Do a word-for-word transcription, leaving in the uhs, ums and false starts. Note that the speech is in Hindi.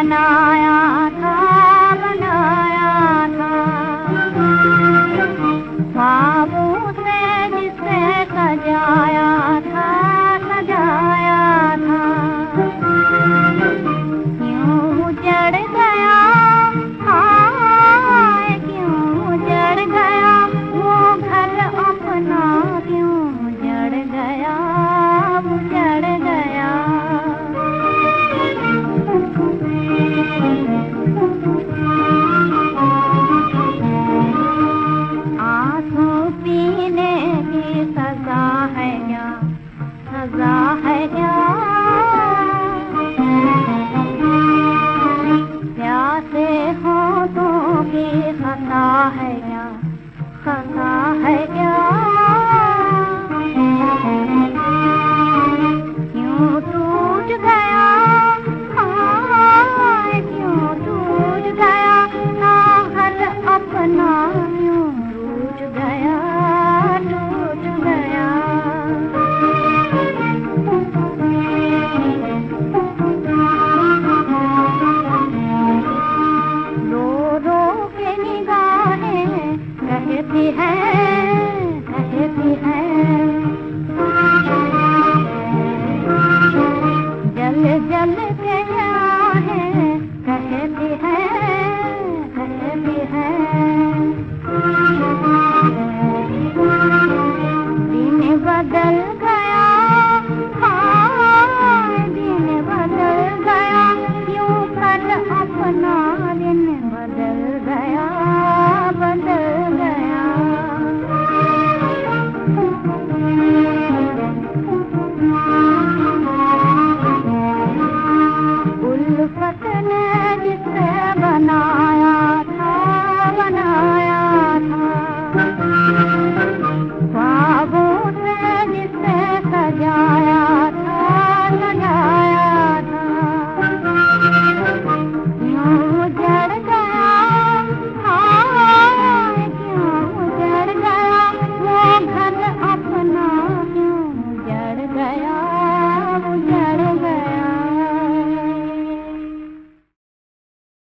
बनाया था, बनाया था ख्वाबों से जिसे सजाया था, सजाया था। क्यों उजड़ गया, हाय क्यों उजड़ गया वो घर अपना, क्यों उजड़ गया, उजड़ गया। आंसू पीने की सजा है क्या, सजा है क्या। प्यासे होठों की खता है क्या, खता है क्या। क्यों टूट गया, हाय क्यों टूट गया ना घर अपना, क्यों टूट गया, टूट गया। रो रो के निगाहें कहती है, कहती है जल जल के आहें कहती है, कहती है।